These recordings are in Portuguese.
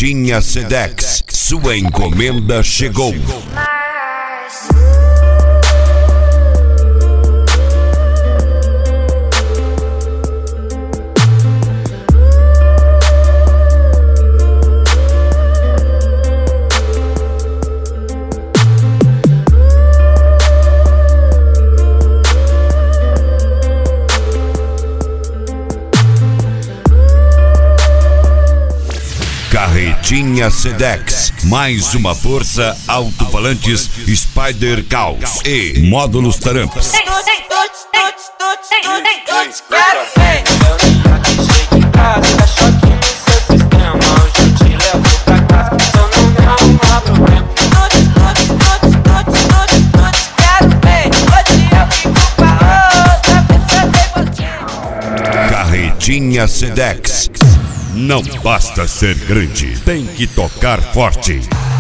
Carretinha Sedex, sua encomenda chegou. Carretinha Sedex, mais uma força, alto-falantes Spider Caos e módulos Taramps. Carretinha Sedex. Não basta ser grande, tem que tocar forte.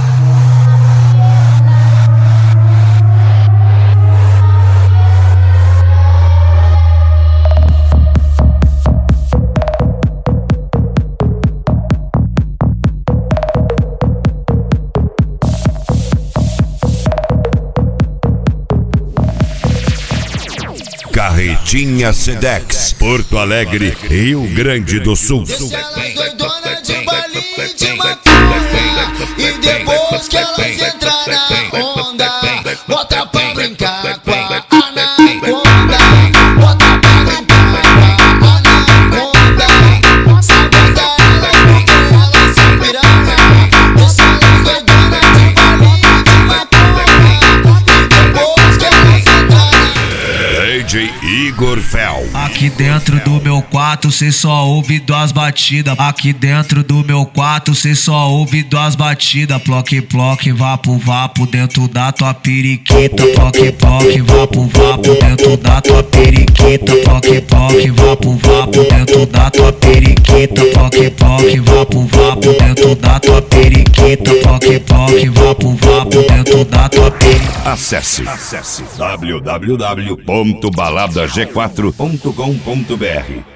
Carretinha Sedex, Porto Alegre, Rio Grande do Sul. Deixa elas doidona de balinha de maconha, e depois que elas entrar na onda, bota pra brincar com a anaconda. Bota pra brincar com a anaconda. Saboda elas porque elas são piranha. Deixa elas doidona de balinha de maconha, e depois que elas entrar na DJ Igor Fel. Aqui dentro do meu quarto cê só ouve duas batidas. Aqui dentro do meu quarto cê só ouve duas batidas. Ploque, ploque, vapo, vapo dentro da tua periquita. Ploque, ploque, vapo, vapo dentro da tua periquita. Ploque, ploque, vapo, vapo dentro da tua periquita. Ploque, ploque, vapo, vapo dentro da tua periquita. Ploque, ploque, vapo, vapo dentro da tua periquita. Acesse www.baladag4.com.br